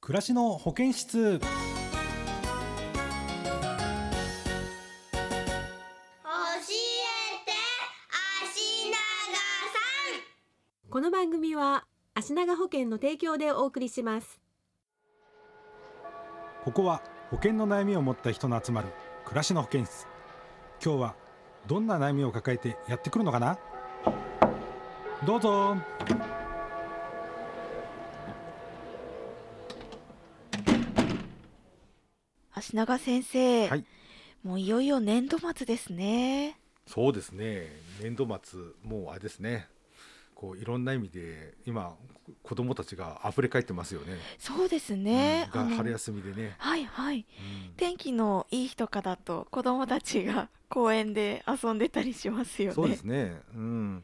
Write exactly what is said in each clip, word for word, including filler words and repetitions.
暮らしの保健室。 教えて足長さん。 この番組は足長保険の提供でお送りします。 ここは保険の悩みを持った人の集まる暮らしの保健室。今日はどんな悩みを抱えてやってくるのかな。どうぞ。 足長先生、 はい、 もういよいよ年度末ですね。 そうですね。年度末もうあれですね。こういろんな意味で今子どもたちが溢れ返ってますよね。 そうですね、 うん、 あのが春休みでね。 はいはい、 うん、 天気のいい日とかだと子どもたちが公園で遊んでたりしますよね。 そうですね。うん。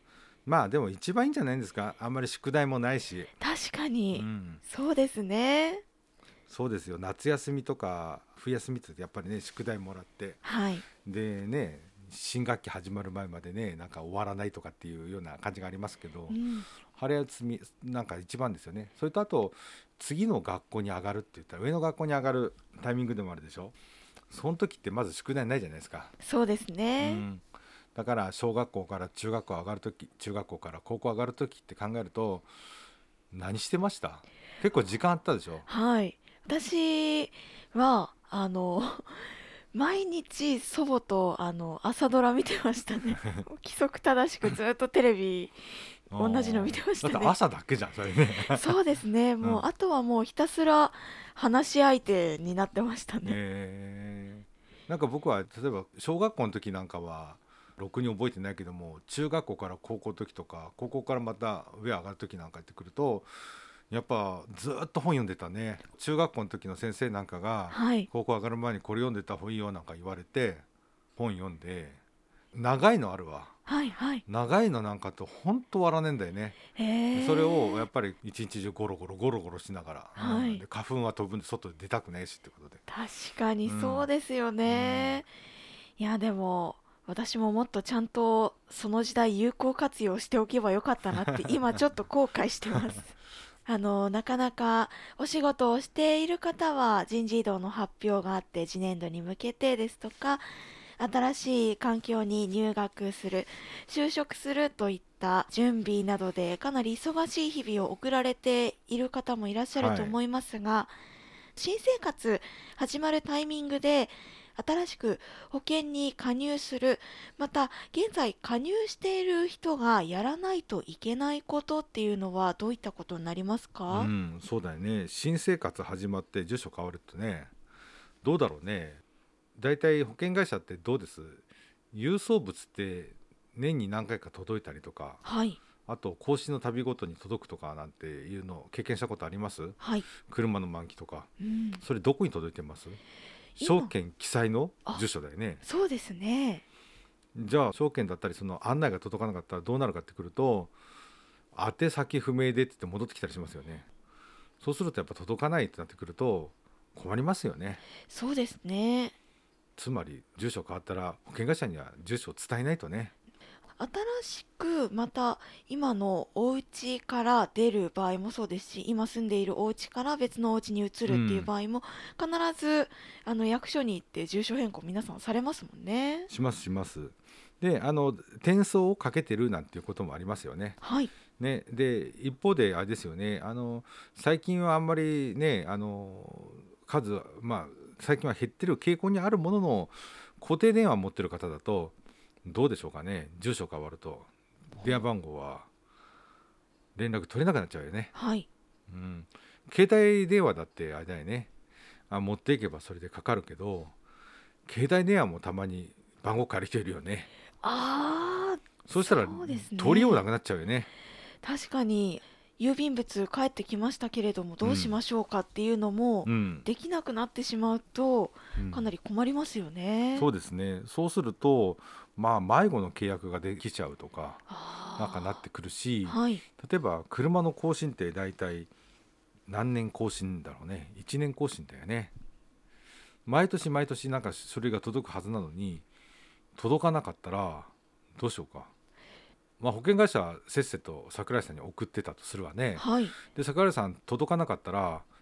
まあでも一番いいんじゃないんですか。あんまり宿題もないし。 確かに、 うん、 そうですね。 そうですよ。夏休みとか冬休みってやっぱりね宿題もらってはいでね、新学期始まる前までねなんか終わらないとかっていうような感じがありますけど、 うん、 春休みなんか一番ですよね。それとあと次の学校に上がるって言ったら上の学校に上がるタイミングでもあるでしょ。その時ってまず宿題ないじゃないですか。 そうですうね、 ん、だから小学校から中学校上がる時、中学校から高校上がる時って考えると何してました？結構時間あったでしょ。 はい、私はあの毎日祖母とあの朝ドラ見てましたね。規則正しくずっとテレビ同じの見てましたね。 だって朝だけじゃんそれね。 そうですね、もう、 うん、 あとはもうひたすら話し相手になってましたね。 えー、なんか僕は例えば小学校の時なんかはろくに覚えてないけども、中学校から高校の時とか高校からまた上上がる時なんかやってくるとやっぱずっと本読んでたね。中学校の時の先生なんかがはい高校上がる前にこれ読んでた方がいいよなんか言われて本読んで、長いのあるわ。 はいはい長いのなんかと本当終わらねえんだよね。 へえ。 でそれをやっぱり一日中ゴロゴロゴロゴロしながら、 はいうんで花粉は飛ぶんで外で出たくないしってことで、 確かにそうですよね、いやでも私ももっとちゃんとその時代有効活用しておけばよかったなって今ちょっと後悔してますあのなかなかお仕事をしている方は人事異動の発表があって次年度に向けてですとか、新しい環境に入学する、就職するといった準備などでかなり忙しい日々を送られている方もいらっしゃると思いますが、新生活始まるタイミングで新しく保険に加入する、また現在加入している人がやらないといけないことっていうのはどういったことになりますうか？ ん、そうだよね。新生活始まって住所変わるとね、どうだろうね。だいたい保険会社ってどうです？郵送物って年に何回か届いたりとか、 はい、 あと更新の旅ごとに届くとかなんていうのを経験したことあります？ はい、 車の満期とか。 うん、 それどこに届いてます？ 今証券記載の住所だよね。 そうですね。 じゃあ証券だったりその案内が届かなかったらどうなるかってくると、宛先不明でって言って戻ってきたりしますよね。そうするとやっぱ届かないってなってくると困りますよね。 そうですね。 つまり住所変わったら保険会社には住所を伝えないとね。 新しくまた今のお家から出る場合もそうですし、今住んでいるお家から別のお家に移るっていう場合も、必ずあの役所に行って住所変更皆さんされますもんね。 しますします。で、あの転送をかけてるなんていうこともありますよね。 はいね、で一方であれですよね。あの最近はあんまりね、あの数はまあ最近は減ってる傾向にあるものの、固定電話持ってる方だとどうでしょうかね。住所変わると電話番号は連絡取れなくなっちゃうよね。 はい、 うん、携帯電話だってあれだよね。あ持っていけばそれでかかるけど、携帯電話もたまに番号借りてるよね。 ああ、 そうしたらそうですね。 取りようなくなっちゃうよね。 確かに郵便物帰ってきましたけれどもどうしましょうかっていうのもうんできなくなってしまうとうんかなり困りますよね。 そうですね。そうするとまあ迷子の契約ができちゃうとかあーなんかなってくるし、 はい例えば車の更新って大体何年更新だろうね。いちねん更新だよね。毎年毎年なんか書類が届くはずなのに届かなかったらどうしようか。まあ、保険会社はせっせと桜井さんに送ってたとするわね。 はいで桜井さん届かなかったら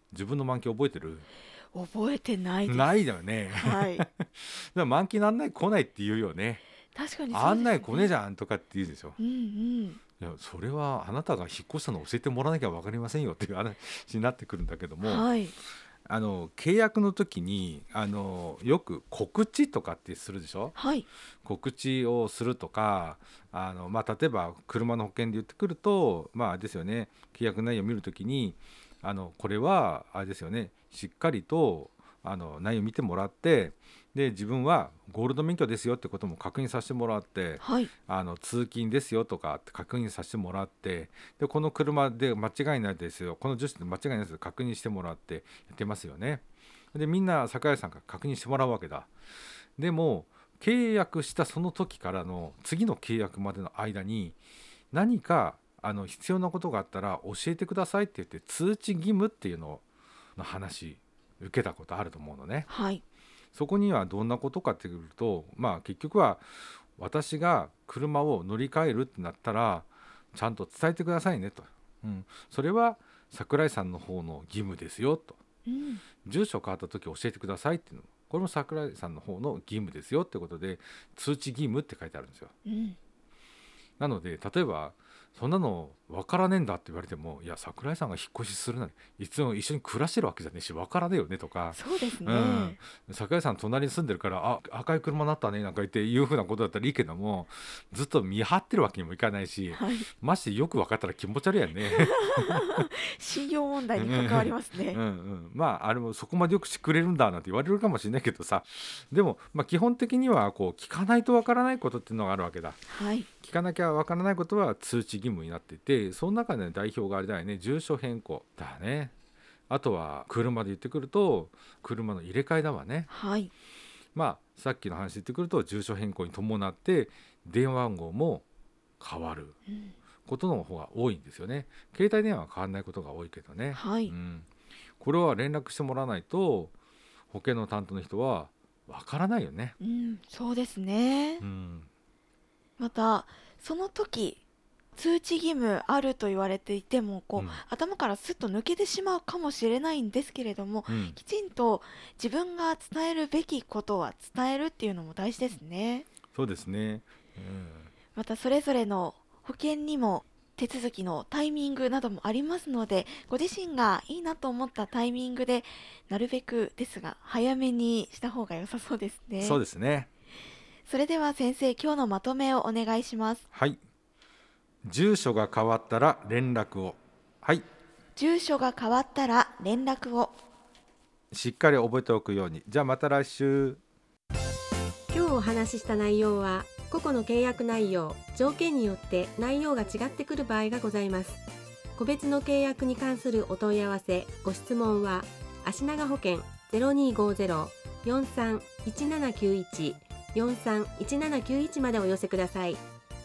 自分の満期覚えてる？ 覚えてないです。 ないだよね。 はい。 だから満期なんない来ないって言うよね。 確かにそうですね。 案内来ねえじゃんとかって言うでしょ。 うんうん。 いやそれはあなたが引っ越したのを教えてもらわなきゃ分かりませんよっていう話になってくるんだけども、 はい。 あの契約の時にあのよく告知とかってするでしょ。 はい。 告知をするとか、あの、まあ、例えば車の保険で言ってくると、まあ、あれですよね、契約内容を見るときにあのこれはあれですよね、しっかりとあの内容を見てもらって、で自分はゴールド免許ですよってことも確認させてもらって、 はい。 あの通勤ですよとかって確認させてもらって、でこの車で間違いないですよ、この住所で間違いないですよ確認してもらってやってますよね。でみんな桜井さんが確認してもらうわけだ。でも契約したその時からの次の契約までの間に何かあの必要なことがあったら教えてくださいって言って通知義務っていうのの話受けたことあると思うのね。 はい。 そこにはどんなことかっていうと、まあ結局は私が車を乗り換えるってなったらちゃんと伝えてくださいねと、うん、それは桜井さんの方の義務ですよと、 うん。 住所変わった時教えてくださいっていうの、これも桜井さんの方の義務ですよってことで通知義務って書いてあるんですよ。 うん。 なので例えばそんなの分からねえんだって言われても、いや桜井さんが引っ越しするなりいつも一緒に暮らしてるわけじゃねえし分からねえよねとか、 そうですね。 うん、桜井さん隣に住んでるからあ赤い車になったねなんか言っていうふうなことだったらいいけども、ずっと見張ってるわけにもいかないし、 はい。 ましてよく分かったら気持ち悪いやんね。 信用問題に関わりますね。 うんうん、まああれもそこまでよくしてくれるんだなんて言われるかもしれないけどさ、でも、まあ、基本的にはこう聞かないと分からないことっていうのがあるわけだ。 はい。 聞かなきゃ分からないことは通知義務になっていて、その中で、ね、代表があれだよね、住所変更だね。あとは車で言ってくると車の入れ替えだわね。 はい。 まあさっきの話で言ってくると住所変更に伴って電話番号も変わるうん。 ことの方が多いんですよね。携帯電話は変わらないことが多いけどね、 はい。 うん、これは連絡してもらわないと保険の担当の人はわからないよね、 うん。そうですね。 うん、 またその時通知義務あると言われていてもこう、 うん頭からスッと抜けてしまうかもしれないんですけれども、 うん、 きちんと自分が伝えるべきことは伝えるっていうのも大事ですね。 そうですね、 またそれぞれの保険にも手続きのタイミングなどもありますので、ご自身がいいなと思ったタイミングでなるべくですが早めにした方が良さそうですね。 うん、そうですね。 それでは先生、今日のまとめをお願いします。 はい、住所が変わったら連絡を。はい、 住所が変わったら連絡を。 しっかり覚えておくように。じゃあまた来週。 今日お話しした内容は個々の契約内容、条件によって内容が違ってくる場合がございます。個別の契約に関するお問い合わせ、ご質問は足長保険 ゼロにーごーゼロ よんさんいちななきゅういち よんさんいちななきゅういちまでお寄せください。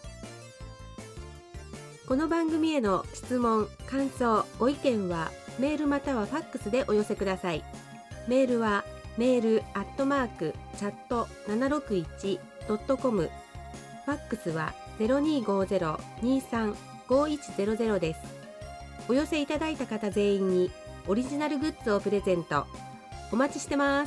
この番組への質問、感想、ご意見はメールまたはファックスでお寄せください。メールはメールアットマークチャットななろくいちドットコム、ファックスは ゼロにーごーゼロ にーさん ごーいちゼロゼロ です。お寄せいただいた方全員にオリジナルグッズをプレゼント。お待ちしてます。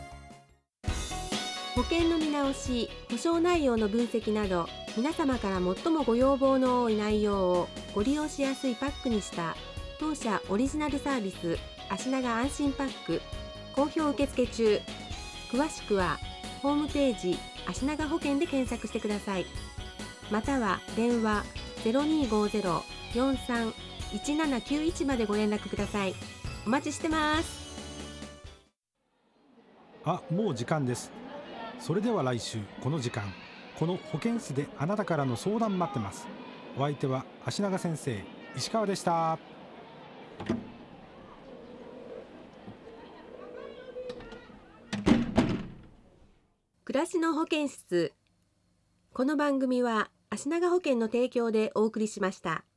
保険の見直し、保証内容の分析など、皆様から最もご要望の多い内容をご利用しやすいパックにした当社オリジナルサービス足長安心パック、好評受付中。詳しくはホームページ足長保険で検索してください。または電話 ゼロにーごーゼロ よんさんいちななきゅういちまでご連絡ください。お待ちしてます。 あ、もう時間です。それでは来週この時間、この保健室であなたからの相談待ってます。お相手は足長先生石川でした。 暮らしの保健室。この番組は足長保険の提供でお送りしました。